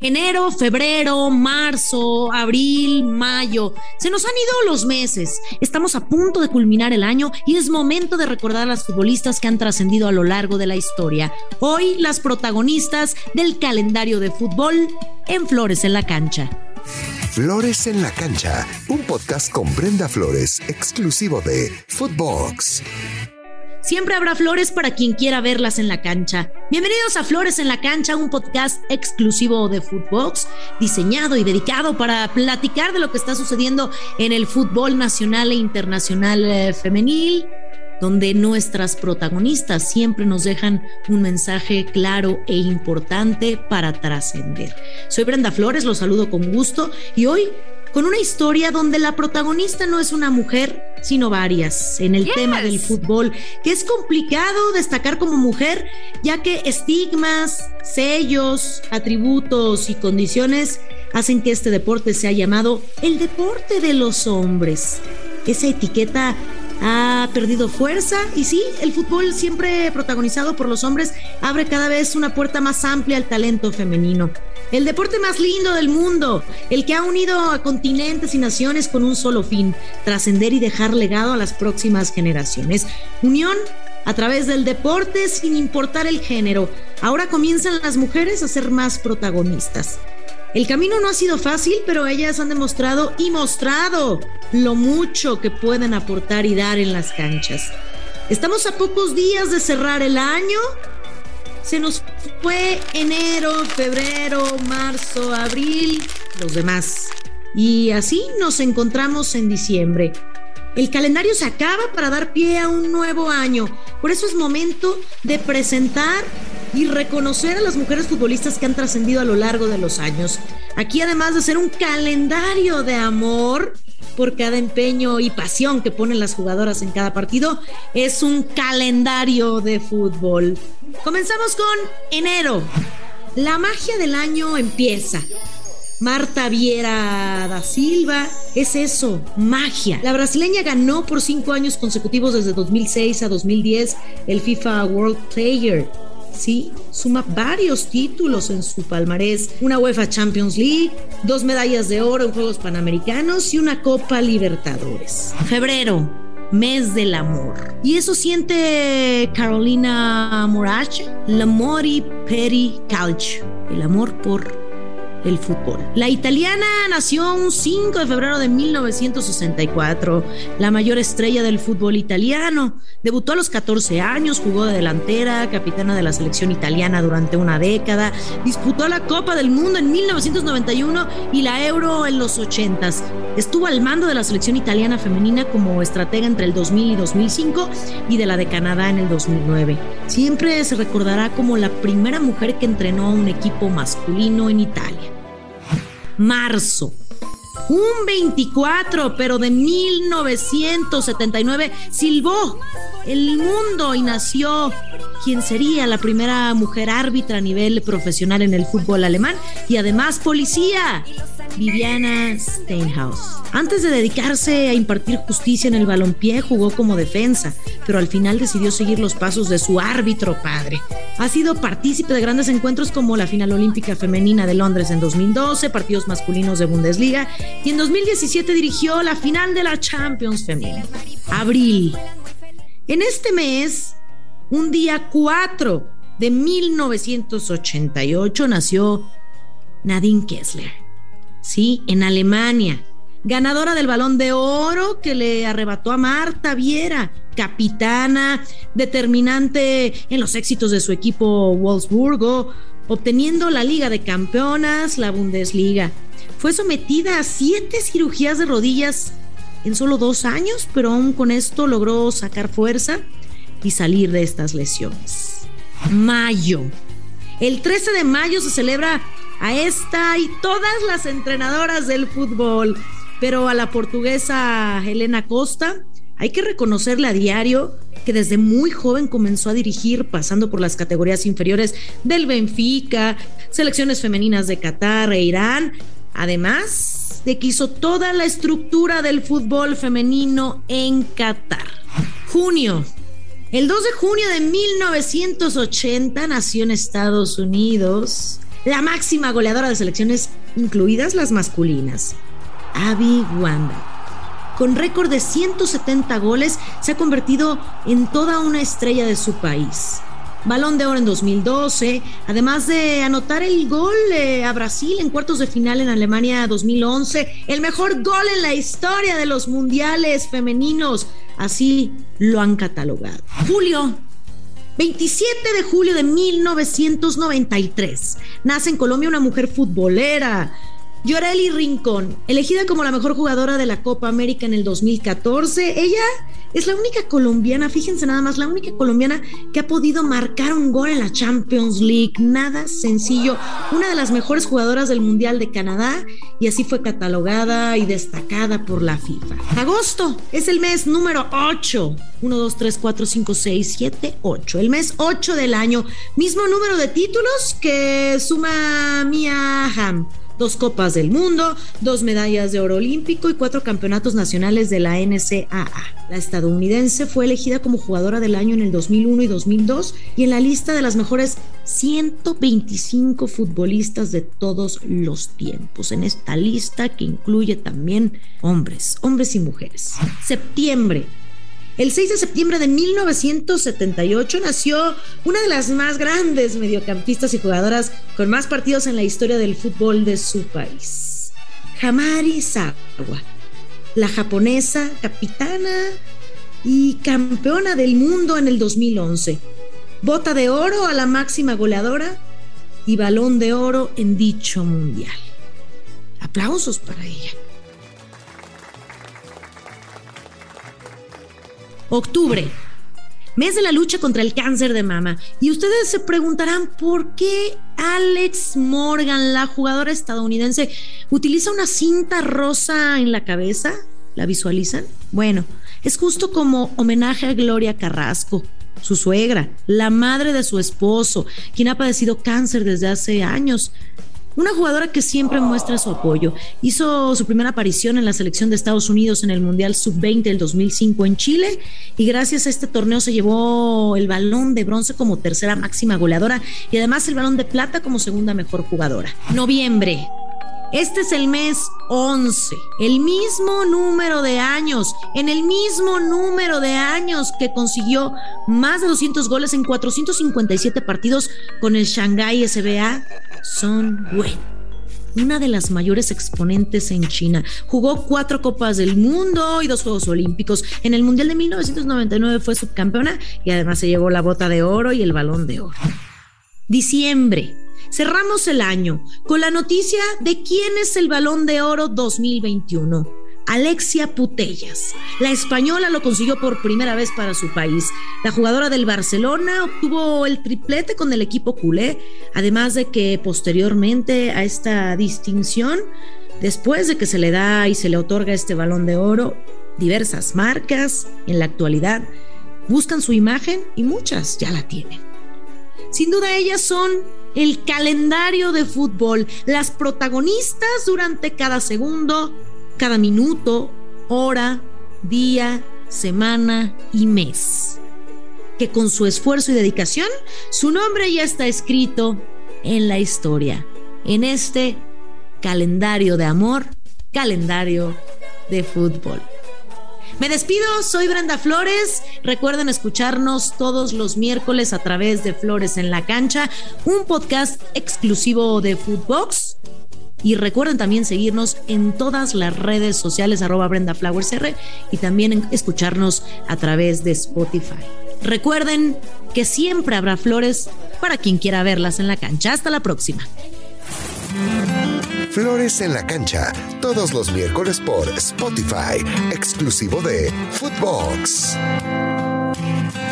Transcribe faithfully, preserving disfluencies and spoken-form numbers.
Enero, febrero, marzo, abril, mayo. Se nos han ido los meses. Estamos a punto de culminar el año y es momento de recordar a las futbolistas que han trascendido a lo largo de la historia. Hoy, las protagonistas del calendario de fútbol en Flores en la Cancha. Flores en la Cancha, un podcast con Brenda Flores, exclusivo de Footbox. Siempre habrá flores para quien quiera verlas en la cancha. Bienvenidos a Flores en la Cancha, un podcast exclusivo de Footbox, diseñado y dedicado para platicar de lo que está sucediendo en el fútbol nacional e internacional eh, femenil, donde nuestras protagonistas siempre nos dejan un mensaje claro e importante para trascender. Soy Brenda Flores, los saludo con gusto y hoy con una historia donde la protagonista no es una mujer, sino varias, en el yes. tema del fútbol, que es complicado destacar como mujer, ya que estigmas, sellos, atributos y condiciones hacen que este deporte sea llamado el deporte de los hombres. Esa etiqueta ha perdido fuerza y sí, el fútbol, siempre protagonizado por los hombres, abre cada vez una puerta más amplia al talento femenino. El deporte más lindo del mundo, el que ha unido a continentes y naciones con un solo fin: trascender y dejar legado a las próximas generaciones. Unión a través del deporte sin importar el género. Ahora comienzan las mujeres a ser más protagonistas. El camino no ha sido fácil, pero ellas han demostrado y mostrado lo mucho que pueden aportar y dar en las canchas. Estamos a pocos días de cerrar el año. Se nos fue enero, febrero, marzo, abril, los demás. Y así nos encontramos en diciembre. El calendario se acaba para dar pie a un nuevo año. Por eso es momento de presentar y reconocer a las mujeres futbolistas que han trascendido a lo largo de los años. Aquí, además de ser un calendario de amor por cada empeño y pasión que ponen las jugadoras en cada partido, es un calendario de fútbol. Comenzamos con enero. La magia del año empieza. Marta Vieira da Silva, es eso, magia. La brasileña ganó por cinco años consecutivos desde dos mil seis a dos mil diez el FIFA World Player. Sí, suma varios títulos en su palmarés: una UEFA Champions League, dos medallas de oro en Juegos Panamericanos y una Copa Libertadores. Febrero, mes del amor. Y eso siente Carolina Morace, l'amore per il calcio, el amor por el fútbol. La italiana nació un cinco de febrero de mil novecientos sesenta y cuatro, la mayor estrella del fútbol italiano. Debutó a los catorce años, jugó de delantera, capitana de la selección italiana durante una década, disputó la Copa del Mundo en mil novecientos noventa y uno y la Euro en los ochentas. Estuvo al mando de la selección italiana femenina como estratega entre el dos mil y dos mil cinco y de la de Canadá en el dos mil nueve. Siempre se recordará como la primera mujer que entrenó a un equipo masculino en Italia. Marzo, un veinticuatro, pero de mil novecientos setenta y nueve, silbó el mundo y nació quien sería la primera mujer árbitra a nivel profesional en el fútbol alemán y además policía, Viviana Steinhaus. Antes de dedicarse a impartir justicia en el balompié, jugó como defensa, pero al final decidió seguir los pasos de su árbitro padre. Ha sido partícipe de grandes encuentros como la final olímpica femenina de Londres en dos mil doce, partidos masculinos de Bundesliga, y en dos mil diecisiete dirigió la final de la Champions femenina. Abril. En este mes, un día cuatro de mil novecientos ochenta y ocho, nació Nadine Kessler. Sí, en Alemania, ganadora del Balón de Oro que le arrebató a Marta Vieira, capitana, determinante en los éxitos de su equipo Wolfsburgo, obteniendo la Liga de Campeonas, la Bundesliga. Fue sometida a siete cirugías de rodillas en solo dos años, pero aún con esto logró sacar fuerza y salir de estas lesiones. Mayo. El trece de mayo se celebra a esta y todas las entrenadoras del fútbol, pero a la portuguesa Helena Costa hay que reconocerle a diario que desde muy joven comenzó a dirigir, pasando por las categorías inferiores del Benfica, selecciones femeninas de Qatar e Irán, además de que hizo toda la estructura del fútbol femenino en Qatar. Junio. El dos de junio de mil novecientos ochenta nació en Estados Unidos la máxima goleadora de selecciones, incluidas las masculinas, Abby Wambach. Con récord de ciento setenta goles, se ha convertido en toda una estrella de su país. Balón de Oro en dos mil doce, además de anotar el gol eh, a Brasil en cuartos de final en Alemania dos mil once, el mejor gol en la historia de los mundiales femeninos, así lo han catalogado. Julio, veintisiete de julio de mil novecientos noventa y tres, nace en Colombia una mujer futbolera, Yoreli Rincón, elegida como la mejor jugadora de la Copa América en el dos mil catorce. Ella es la única colombiana, fíjense nada más, la única colombiana que ha podido marcar un gol en la Champions League. Nada sencillo, una de las mejores jugadoras del Mundial de Canadá, y así fue catalogada y destacada por la FIFA. Agosto es el mes número ocho. uno, dos, tres, cuatro, cinco, seis, siete, ocho. El mes ocho del año. Mismo número de títulos que suma Mia Hamm. Dos Copas del Mundo, dos medallas de oro olímpico y cuatro campeonatos nacionales de la N C A A. La estadounidense fue elegida como jugadora del año en el dos mil uno y dos mil dos y en la lista de las mejores ciento veinticinco futbolistas de todos los tiempos. En esta lista que incluye también hombres, hombres y mujeres. Septiembre. El seis de septiembre de mil novecientos setenta y ocho nació una de las más grandes mediocampistas y jugadoras con más partidos en la historia del fútbol de su país. Hamari Sawa, la japonesa, capitana y campeona del mundo en el dos mil once. Bota de oro a la máxima goleadora y balón de oro en dicho mundial. Aplausos para ella. Octubre, mes de la lucha contra el cáncer de mama. Y ustedes se preguntarán por qué Alex Morgan, la jugadora estadounidense, utiliza una cinta rosa en la cabeza. ¿La visualizan? Bueno, es justo como homenaje a Gloria Carrasco, su suegra, la madre de su esposo, quien ha padecido cáncer desde hace años. Una jugadora que siempre muestra su apoyo. Hizo su primera aparición en la selección de Estados Unidos en el Mundial sub veinte del dos mil cinco en Chile y gracias a este torneo se llevó el balón de bronce como tercera máxima goleadora y además el balón de plata como segunda mejor jugadora. Noviembre. Este es el mes once, el mismo número de años, en el mismo número de años que consiguió más de doscientos goles en cuatrocientos cincuenta y siete partidos con el Shanghái S B A, Son Wen, una de las mayores exponentes en China. Jugó cuatro Copas del Mundo y dos Juegos Olímpicos. En el Mundial de mil novecientos noventa y nueve fue subcampeona y además se llevó la bota de oro y el balón de oro. Diciembre. Cerramos el año con la noticia de quién es el Balón de Oro dos mil veintiuno. Alexia Putellas. La española lo consiguió por primera vez para su país. La jugadora del Barcelona obtuvo el triplete con el equipo culé, además de que posteriormente a esta distinción, después de que se le da y se le otorga este Balón de Oro, diversas marcas en la actualidad buscan su imagen y muchas ya la tienen. Sin duda ellas son el calendario de fútbol, las protagonistas durante cada segundo, cada minuto, hora, día, semana y mes. Que con su esfuerzo y dedicación, su nombre ya está escrito en la historia, en este calendario de amor, calendario de fútbol. Me despido, soy Brenda Flores. Recuerden escucharnos todos los miércoles a través de Flores en la Cancha, un podcast exclusivo de Footbox. Y recuerden también seguirnos en todas las redes sociales, arroba Brenda Flowers R, y también escucharnos a través de Spotify. Recuerden que siempre habrá flores para quien quiera verlas en la cancha. Hasta la próxima. Flores en la Cancha, todos los miércoles por Spotify, exclusivo de Footbox.